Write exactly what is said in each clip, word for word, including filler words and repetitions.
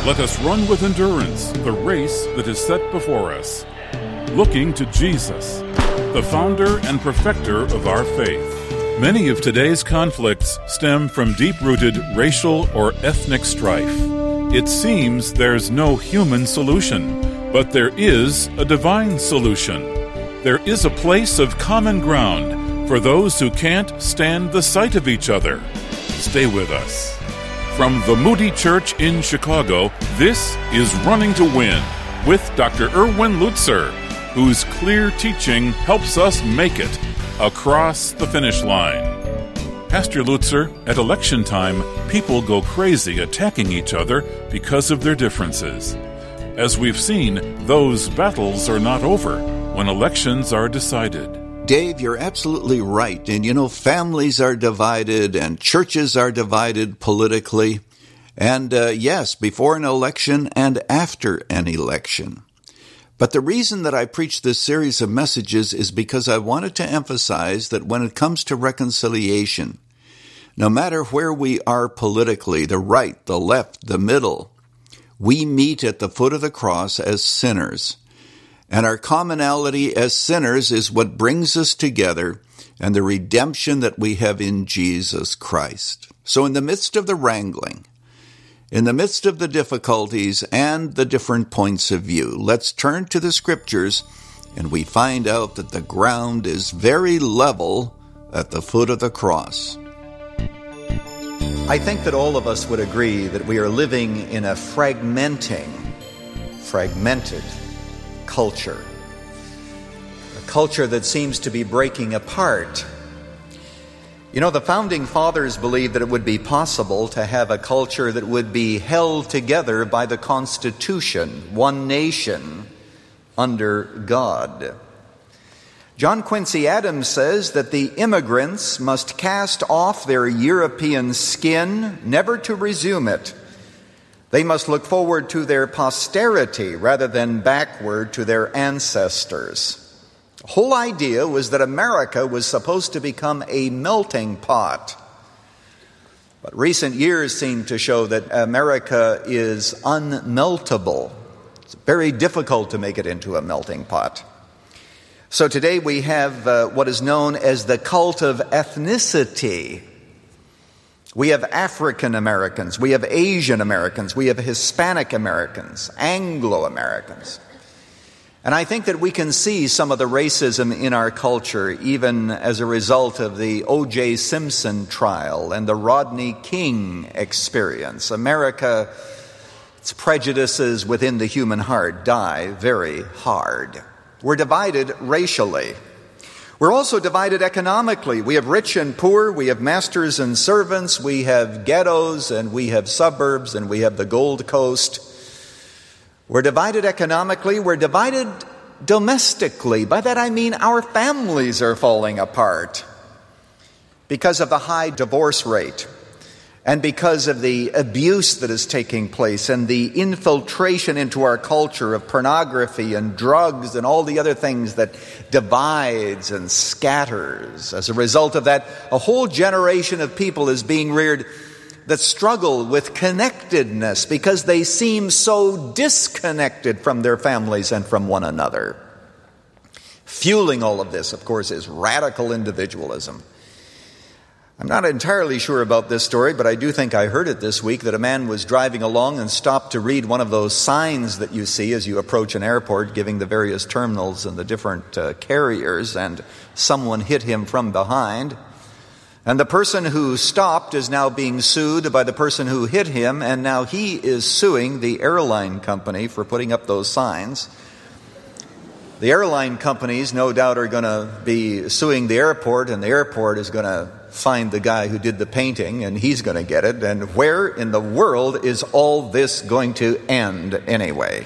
Let us run with endurance the race that is set before us, looking to Jesus, the founder and perfecter of our faith. Many of today's conflicts stem from deep-rooted racial or ethnic strife. It seems there's no human solution, but there is a divine solution. There is a place of common ground for those who can't stand the sight of each other. Stay with us. From the Moody Church in Chicago, this is Running to Win with Doctor Erwin Lutzer, whose clear teaching helps us make it across the finish line. Pastor Lutzer, at election time, people go crazy attacking each other because of their differences. As we've seen, those battles are not over when elections are decided. Dave, you're absolutely right. And you know, families are divided and churches are divided politically. And uh, yes, before an election and after an election. But the reason that I preach this series of messages is because I wanted to emphasize that when it comes to reconciliation, no matter where we are politically, the right, the left, the middle, we meet at the foot of the cross as sinners. And our commonality as sinners is what brings us together and the redemption that we have in Jesus Christ. So in the midst of the wrangling, in the midst of the difficulties and the different points of view, let's turn to the Scriptures, and we find out that the ground is very level at the foot of the cross. I think that all of us would agree that we are living in a fragmenting, fragmented culture. A culture that seems to be breaking apart. You know, the founding fathers believed that it would be possible to have a culture that would be held together by the Constitution, one nation under God. John Quincy Adams says that the immigrants must cast off their European skin, never to resume it. They must look forward to their posterity rather than backward to their ancestors. The whole idea was that America was supposed to become a melting pot. But recent years seem to show that America is unmeltable. It's very difficult to make it into a melting pot. So today we have uh, what is known as the cult of ethnicity. We have African Americans, we have Asian Americans, we have Hispanic Americans, Anglo Americans. And I think that we can see some of the racism in our culture even as a result of the O J Simpson trial and the Rodney King experience. America, its prejudices within the human heart die very hard. We're divided racially. We're also divided economically. We have rich and poor, we have masters and servants, we have ghettos and we have suburbs and we have the Gold Coast. We're divided economically, we're divided domestically. By that I mean our families are falling apart because of the high divorce rate and because of the abuse that is taking place and the infiltration into our culture of pornography and drugs and all the other things that divides and scatters. As a result of that, a whole generation of people is being reared that struggle with connectedness because they seem so disconnected from their families and from one another. Fueling all of this, of course, is radical individualism. I'm not entirely sure about this story, but I do think I heard it this week that a man was driving along and stopped to read one of those signs that you see as you approach an airport, giving the various terminals and the different uh, carriers, and someone hit him from behind. And the person who stopped is now being sued by the person who hit him, and now he is suing the airline company for putting up those signs. The airline companies, no doubt, are going to be suing the airport, and the airport is going to find the guy who did the painting, and he's going to get it. And where in the world is all this going to end anyway?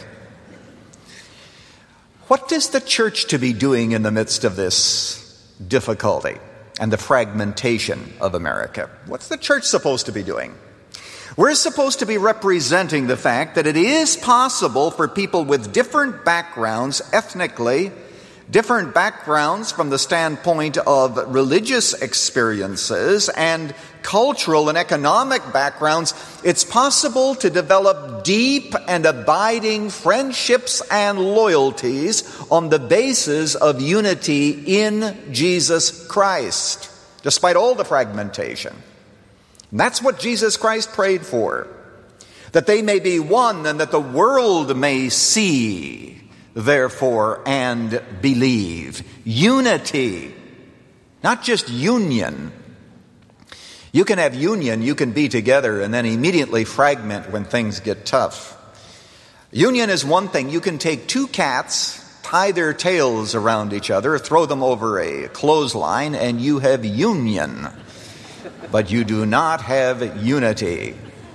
What is the church to be doing in the midst of this difficulty and the fragmentation of America? What's the church supposed to be doing? We're supposed to be representing the fact that it is possible for people with different backgrounds ethnically, different backgrounds from the standpoint of religious experiences, and cultural and economic backgrounds, it's possible to develop deep and abiding friendships and loyalties on the basis of unity in Jesus Christ, despite all the fragmentation. And that's what Jesus Christ prayed for, that they may be one and that the world may see, therefore, and believe. Unity, not just union. You can have union, you can be together, and then immediately fragment when things get tough. Union is one thing. You can take two cats, tie their tails around each other, throw them over a clothesline, and you have union. But you do not have unity.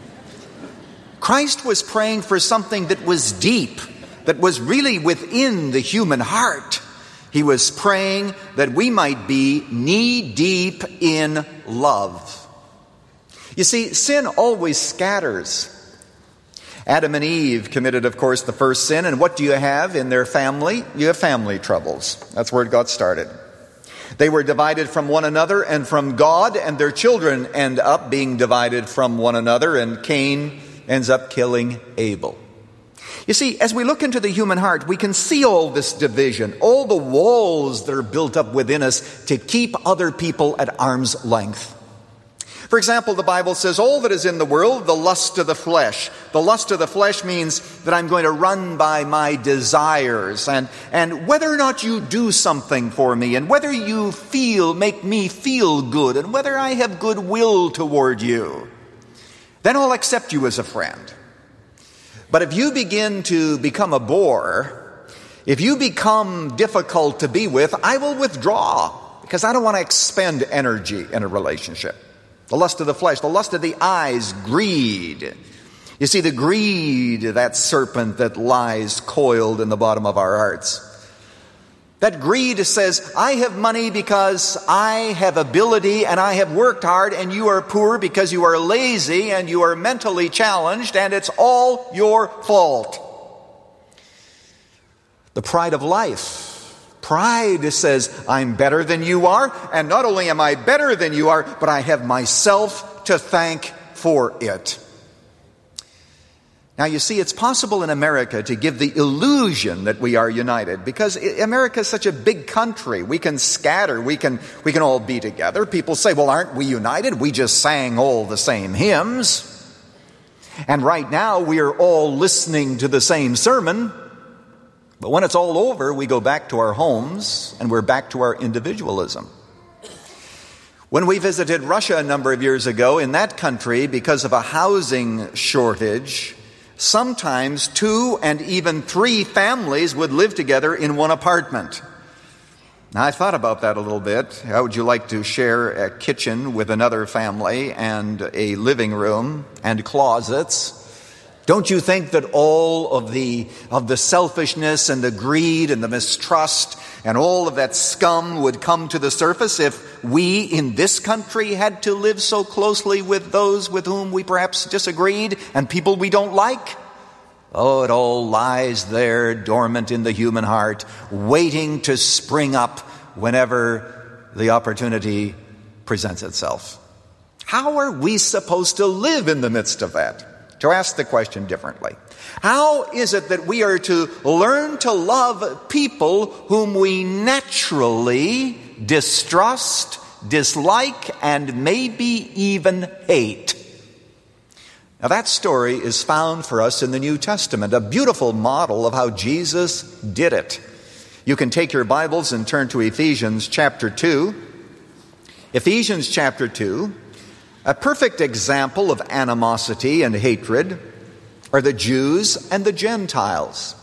Christ was praying for something that was deep, that was really within the human heart. He was praying that we might be knee-deep in love. You see, sin always scatters. Adam and Eve committed, of course, the first sin, and what do you have in their family? You have family troubles. That's where it got started. They were divided from one another and from God, and their children end up being divided from one another, and Cain ends up killing Abel. You see, as we look into the human heart, we can see all this division, all the walls that are built up within us to keep other people at arm's length. For example, the Bible says, all that is in the world, the lust of the flesh. The lust of the flesh means that I'm going to run by my desires, and, and whether or not you do something for me, and whether you feel, make me feel good, and whether I have goodwill toward you, then I'll accept you as a friend. But if you begin to become a bore, if you become difficult to be with, I will withdraw, because I don't want to expend energy in a relationship. The lust of the flesh, the lust of the eyes, greed. You see, the greed, that serpent that lies coiled in the bottom of our hearts. That greed says, I have money because I have ability and I have worked hard, and you are poor because you are lazy and you are mentally challenged, and it's all your fault. The pride of life. Pride says, I'm better than you are, and not only am I better than you are, but I have myself to thank for it. Now, you see, it's possible in America to give the illusion that we are united, because America is such a big country. We can scatter. We can, we can all be together. People say, well, aren't we united? We just sang all the same hymns. And right now, we are all listening to the same sermon. But when it's all over, we go back to our homes and we're back to our individualism. When we visited Russia a number of years ago, in that country, because of a housing shortage, sometimes two and even three families would live together in one apartment. Now, I thought about that a little bit. How would you like to share a kitchen with another family and a living room and closets? Don't you think that all of the of the selfishness and the greed and the mistrust and all of that scum would come to the surface if we in this country had to live so closely with those with whom we perhaps disagreed and people we don't like? Oh, it all lies there dormant in the human heart, waiting to spring up whenever the opportunity presents itself. How are we supposed to live in the midst of that? To ask the question differently, how is it that we are to learn to love people whom we naturally distrust, dislike, and maybe even hate? Now, that story is found for us in the New Testament, a beautiful model of how Jesus did it. You can take your Bibles and turn to Ephesians chapter two. Ephesians chapter two. A perfect example of animosity and hatred are the Jews and the Gentiles.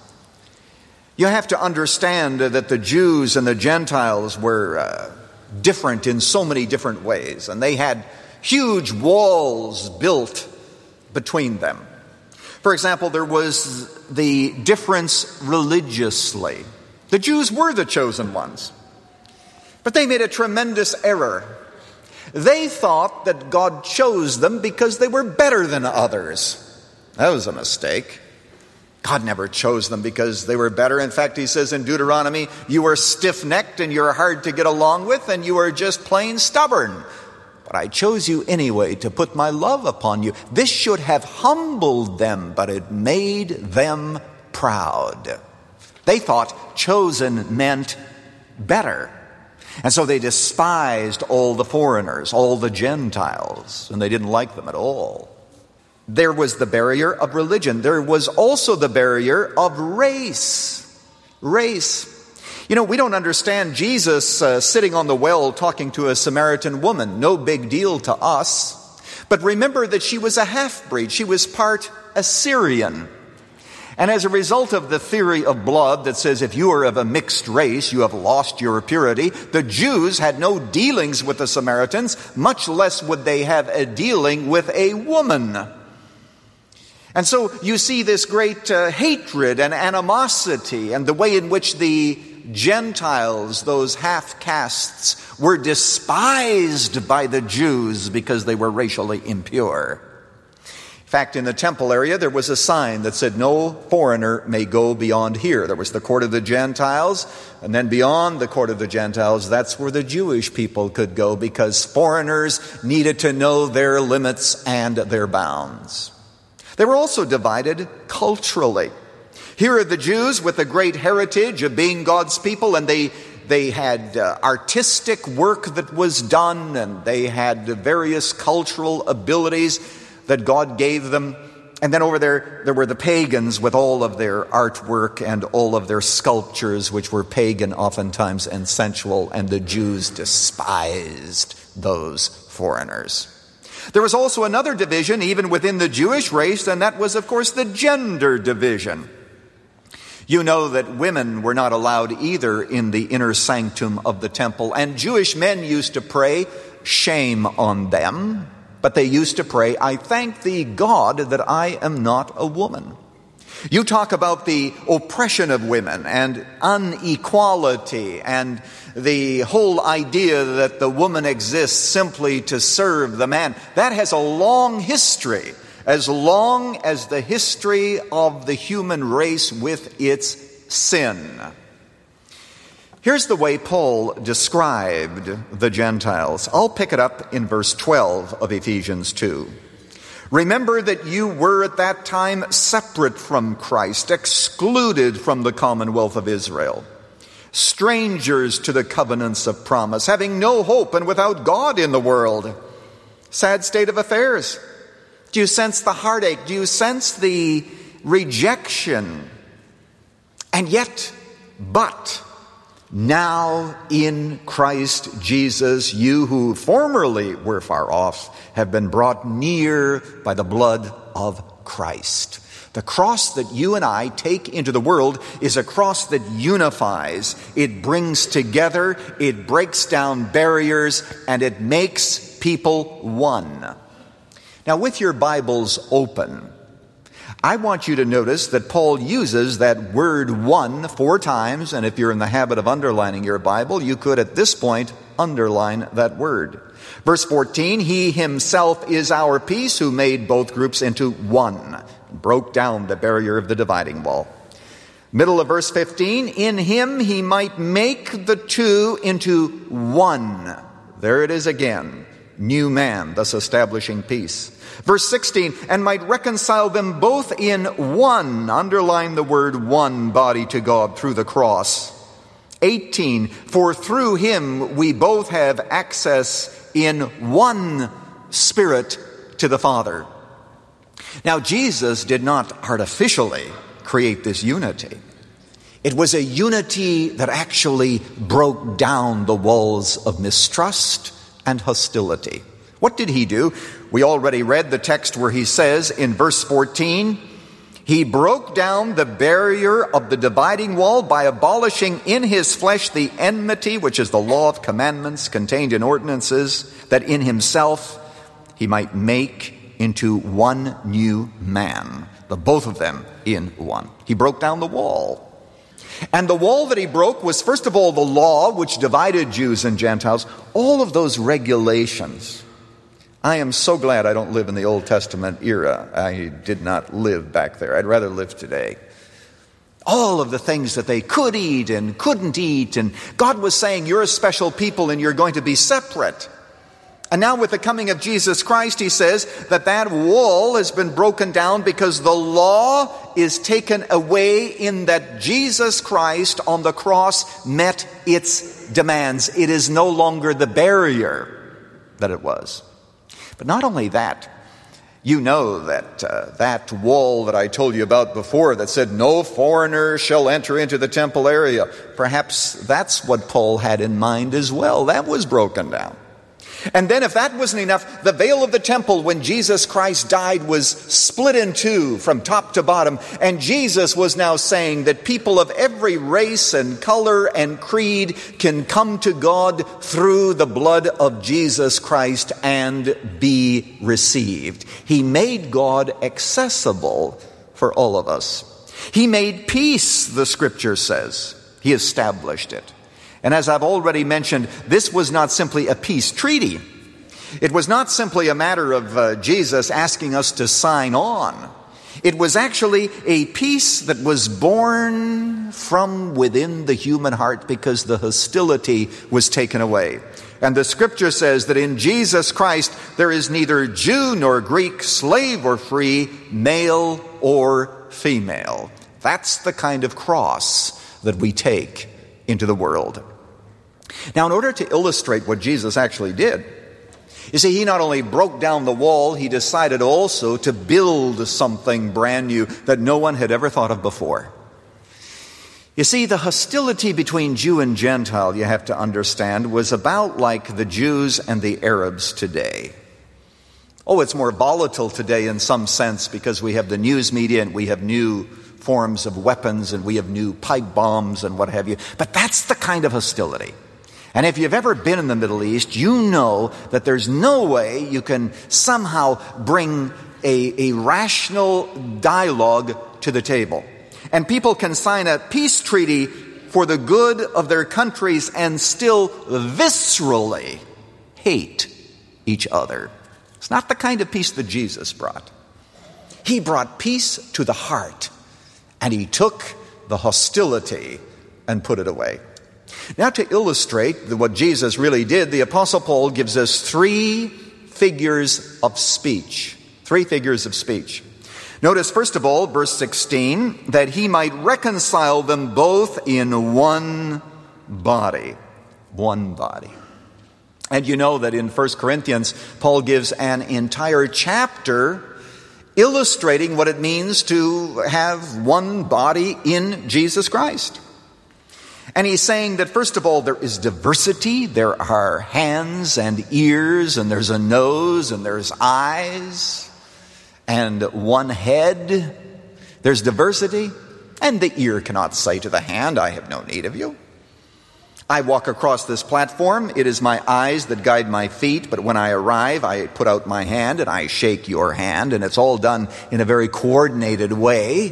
You have to understand that the Jews and the Gentiles were uh, different in so many different ways, and they had huge walls built between them. For example, there was the difference religiously. The Jews were the chosen ones, but they made a tremendous error. They thought that God chose them because they were better than others. That was a mistake. God never chose them because they were better. In fact, he says in Deuteronomy, you are stiff-necked and you're hard to get along with and you are just plain stubborn. but I chose you anyway to put my love upon you. This should have humbled them, but it made them proud. They thought chosen meant better. And so they despised all the foreigners, all the Gentiles, and they didn't like them at all. There was the barrier of religion. There was also the barrier of race. Race. You know, we don't understand Jesus uh, sitting on the well talking to a Samaritan woman. No big deal to us. But remember that she was a half-breed. She was part Assyrian. And as a result of the theory of blood that says if you are of a mixed race, you have lost your purity, the Jews had no dealings with the Samaritans, much less would they have a dealing with a woman. And so you see this great uh, hatred and animosity and the way in which the Gentiles, those half-castes, were despised by the Jews because they were racially impure. In fact, in the temple area, there was a sign that said, no foreigner may go beyond here. There was the court of the Gentiles, and then beyond the court of the Gentiles, that's where the Jewish people could go because foreigners needed to know their limits and their bounds. They were also divided culturally. Here are the Jews with a great heritage of being God's people, and they They had uh, artistic work that was done, and they had various cultural abilities that God gave them. And then over there, there were the pagans with all of their artwork and all of their sculptures, which were pagan oftentimes and sensual, and the Jews despised those foreigners. There was also another division, even within the Jewish race, and that was, of course, the gender division. You know that women were not allowed either in the inner sanctum of the temple, and Jewish men used to pray, shame on them, but they used to pray, I thank thee, God, that I am not a woman. You talk about the oppression of women and inequality and the whole idea that the woman exists simply to serve the man. That has a long history, as long as the history of the human race with its sin. Here's the way Paul described the Gentiles. I'll pick it up in verse twelve of Ephesians two. Remember that you were at that time separate from Christ, excluded from the commonwealth of Israel, strangers to the covenants of promise, having no hope and without God in the world. Sad state of affairs. Do you sense the heartache? Do you sense the rejection? And yet, but now in Christ Jesus, you who formerly were far off have been brought near by the blood of Christ. The cross that you and I take into the world is a cross that unifies. It brings together, it breaks down barriers, and it makes people one. Now, with your Bibles open, I want you to notice that Paul uses that word one four times, and if you're in the habit of underlining your Bible, you could at this point underline that word. Verse fourteen, he himself is our peace, who made both groups into one, broke down the barrier of the dividing wall. Middle of verse fifteen, in him he might make the two into one. There it is again, new man, thus establishing peace. Verse sixteen, and might reconcile them both in one, underline the word one, body to God through the cross. eighteen, for through him we both have access in one Spirit to the Father. Now, Jesus did not artificially create this unity. It was a unity that actually broke down the walls of mistrust and hostility. What did he do? We already read the text where he says in verse fourteen, he broke down the barrier of the dividing wall by abolishing in his flesh the enmity, which is the law of commandments contained in ordinances, that in himself he might make into one new man, the both of them in one. He broke down the wall. And the wall that he broke was, first of all, the law, which divided Jews and Gentiles, all of those regulations. I am so glad I don't live in the Old Testament era. I did not live back there. I'd rather live today. All of the things that they could eat and couldn't eat. And God was saying, you're a special people and you're going to be separate. And now with the coming of Jesus Christ, he says that that wall has been broken down because the law is taken away in that Jesus Christ on the cross met its demands. It is no longer the barrier that it was. But not only that, you know that uh, that wall that I told you about before that said, no foreigner shall enter into the temple area. Perhaps that's what Paul had in mind as well. That was broken down. And then if that wasn't enough, the veil of the temple when Jesus Christ died was split in two from top to bottom. And Jesus was now saying that people of every race and color and creed can come to God through the blood of Jesus Christ and be received. He made God accessible for all of us. He made peace, the scripture says. He established it. And as I've already mentioned, this was not simply a peace treaty. It was not simply a matter of uh, Jesus asking us to sign on. It was actually a peace that was born from within the human heart because the hostility was taken away. And the scripture says that in Jesus Christ there is neither Jew nor Greek, slave or free, male or female. That's the kind of cross that we take into the world. Now, in order to illustrate what Jesus actually did, you see, he not only broke down the wall, he decided also to build something brand new that no one had ever thought of before. You see, the hostility between Jew and Gentile, you have to understand, was about like the Jews and the Arabs today. Oh, it's more volatile today in some sense because we have the news media and we have new forms of weapons and we have new pipe bombs and what have you. But that's the kind of hostility. And if you've ever been in the Middle East, you know that there's no way you can somehow bring a, a rational dialogue to the table. And people can sign a peace treaty for the good of their countries and still viscerally hate each other. It's not the kind of peace that Jesus brought. He brought peace to the heart. And he took the hostility and put it away. Now, to illustrate what Jesus really did, the Apostle Paul gives us three figures of speech. Three figures of speech. Notice, first of all, verse sixteen, that he might reconcile them both in one body. One body. And you know that in First Corinthians, Paul gives an entire chapter illustrating what it means to have one body in Jesus Christ. And he's saying that, first of all, there is diversity. There are hands and ears, and there's a nose, and there's eyes, and one head. There's diversity. And the ear cannot say to the hand, I have no need of you. I walk across this platform. It is my eyes that guide my feet, but when I arrive, I put out my hand and I shake your hand, and it's all done in a very coordinated way.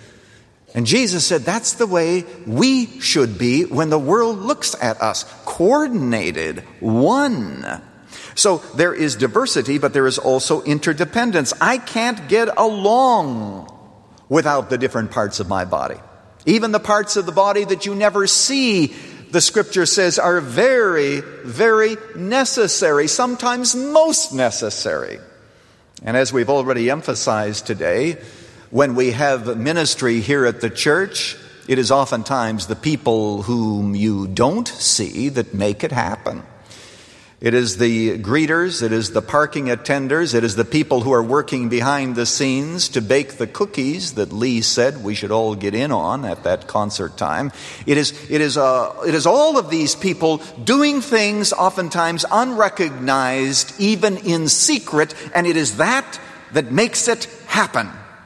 And Jesus said that's the way we should be when the world looks at us. Coordinated, one. So there is diversity, but there is also interdependence. I can't get along without the different parts of my body. Even the parts of the body that you never see, the scripture says, are very, very necessary, sometimes most necessary. And as we've already emphasized today, when we have ministry here at the church, it is oftentimes the people whom you don't see that make it happen. It is the greeters, it is the parking attenders, it is the people who are working behind the scenes to bake the cookies that Lee said we should all get in on at that concert time. It is, it is, uh, it is all of these people doing things oftentimes unrecognized, even in secret, and it is that that makes it happen.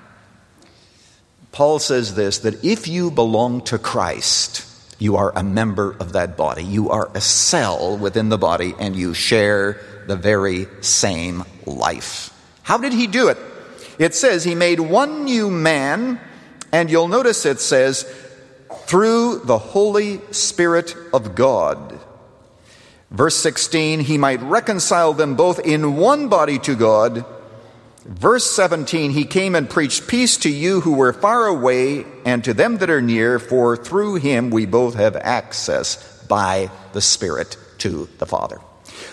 Paul says this, that if you belong to Christ, you are a member of that body. You are a cell within the body, and you share the very same life. How did he do it? It says he made one new man, and you'll notice it says, through the Holy Spirit of God. Verse sixteen, he might reconcile them both in one body to God. Verse seventeen, he came and preached peace to you who were far away and to them that are near, for through him we both have access by the Spirit to the Father.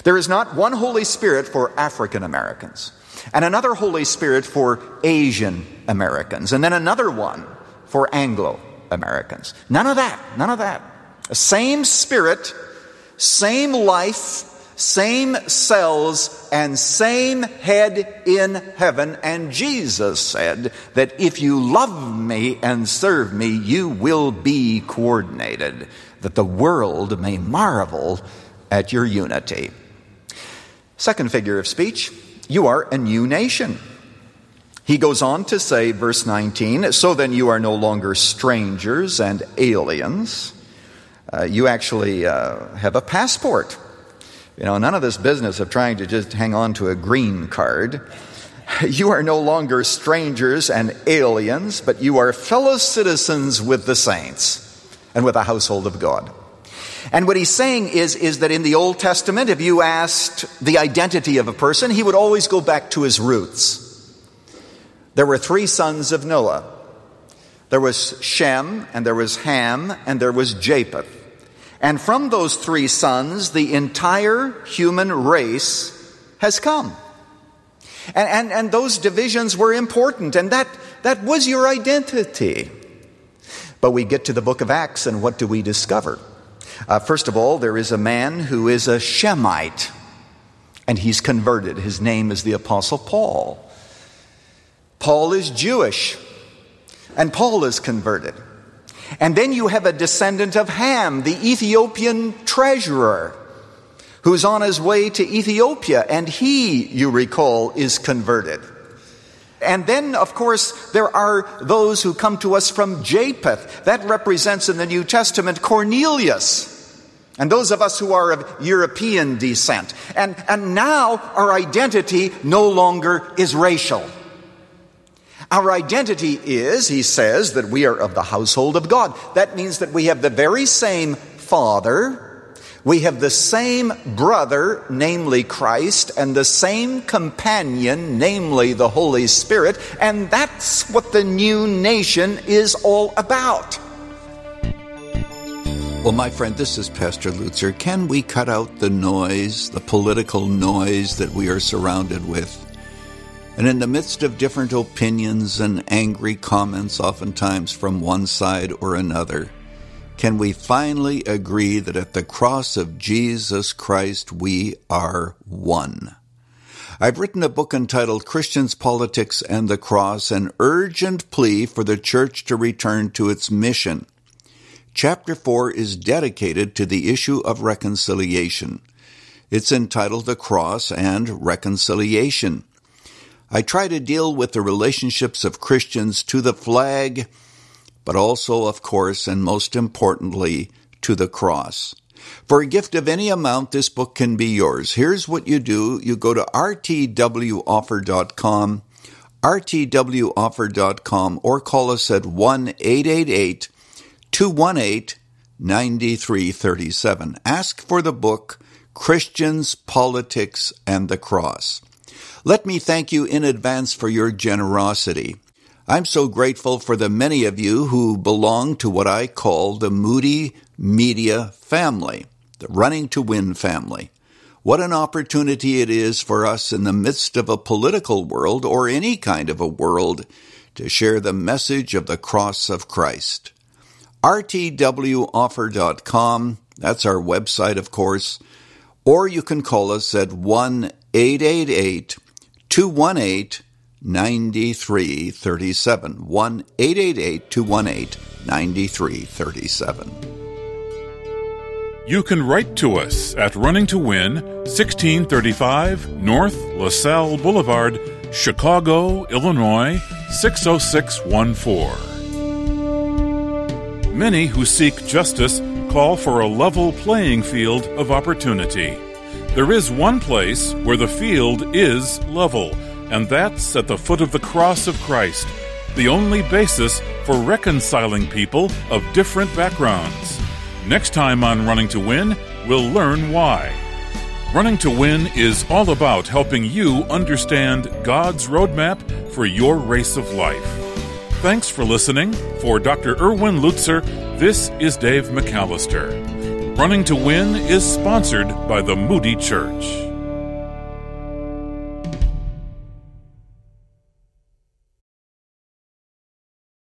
There is not one Holy Spirit for African Americans, and another Holy Spirit for Asian Americans, and then another one for Anglo Americans. None of that. None of that. Same Spirit, same life, same cells, and same head in heaven. And Jesus said that if you love me and serve me, you will be coordinated, that the world may marvel at your unity. Second figure of speech, you are a new nation. He goes on to say, verse nineteen, so then you are no longer strangers and aliens. Uh, you actually uh, have a passport. You know, none of this business of trying to just hang on to a green card. You are no longer strangers and aliens, but you are fellow citizens with the saints and with the household of God. And what he's saying is, is that in the Old Testament, if you asked the identity of a person, he would always go back to his roots. There were three sons of Noah. There was Shem, and there was Ham, and there was Japheth. And from those three sons, the entire human race has come. And, and, and those divisions were important, and that, that was your identity. But we get to the book of Acts, and what do we discover? Uh, first of all, there is a man who is a Shemite, and he's converted. His name is the Apostle Paul. Paul is Jewish, and Paul is converted. And then you have a descendant of Ham, the Ethiopian treasurer, who's on his way to Ethiopia, and he, you recall, is converted. And then, of course, there are those who come to us from Japheth. That represents in the New Testament Cornelius, and those of us who are of European descent. And, and now our identity no longer is racial. Our identity is, he says, that we are of the household of God. That means that we have the very same Father, we have the same brother, namely Christ, and the same companion, namely the Holy Spirit, and that's what the new nation is all about. Well, my friend, this is Pastor Lutzer. Can we cut out the noise, the political noise that we are surrounded with? And in the midst of different opinions and angry comments, oftentimes from one side or another, can we finally agree that at the cross of Jesus Christ we are one? I've written a book entitled Christians, Politics, and the Cross, an urgent plea for the church to return to its mission. Chapter four is dedicated to the issue of reconciliation. It's entitled The Cross and Reconciliation. I try to deal with the relationships of Christians to the flag, but also, of course, and most importantly, to the cross. For a gift of any amount, this book can be yours. Here's what you do. You go to r t w offer dot com, r t w offer dot com, or call us at one eight eight eight, two one eight, nine three three seven. Ask for the book, Christians, Politics, and the Cross. Let me thank you in advance for your generosity. I'm so grateful for the many of you who belong to what I call the Moody Media family, the Running to Win family. What an opportunity it is for us in the midst of a political world or any kind of a world to share the message of the cross of Christ. r t w offer dot com, that's our website, of course, or you can call us at one eight eight eight, two one eight, nine three three seven, one eight eight eight, two one eight, nine three three seven. You can write to us at Running to Win, sixteen thirty-five North LaSalle Boulevard, Chicago, Illinois, six oh six one four. Many who seek justice call for a level playing field of opportunity. There is one place where the field is level, and that's at the foot of the cross of Christ, the only basis for reconciling people of different backgrounds. Next time on Running to Win, we'll learn why. Running to Win is all about helping you understand God's roadmap for your race of life. Thanks for listening. For Doctor Erwin Lutzer, this is Dave McAllister. Running to Win is sponsored by the Moody Church.